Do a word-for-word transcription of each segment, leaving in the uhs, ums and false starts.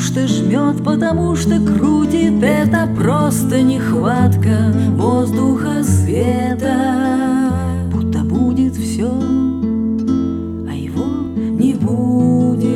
что жмет, потому что крутит. Это просто нехватка воздуха, света. Будто будет все, а его не будет.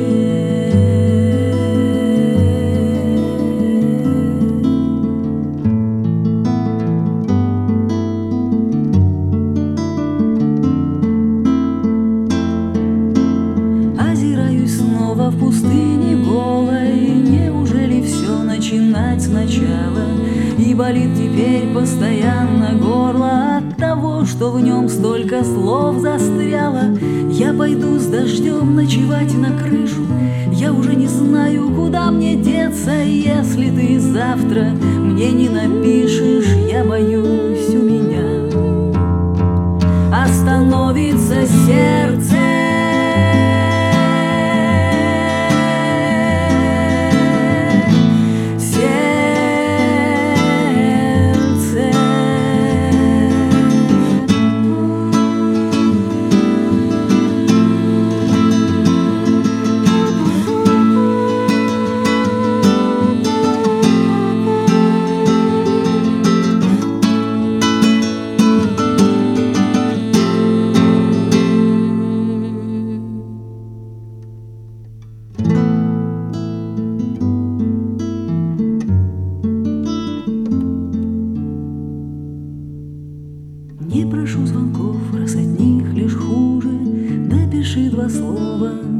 Озираюсь снова в пустыне голой. Неужели все начинать сначала? И болит теперь постоянно горло от того, что в нем столько слов застряло. Я пойду с дождем ночевать на крышу. Я уже не знаю, куда мне деться. Если ты завтра мне не напишешь, я боюсь, у меня остановится сердце. Не прошу звонков, раз от них лишь хуже. Напиши два слова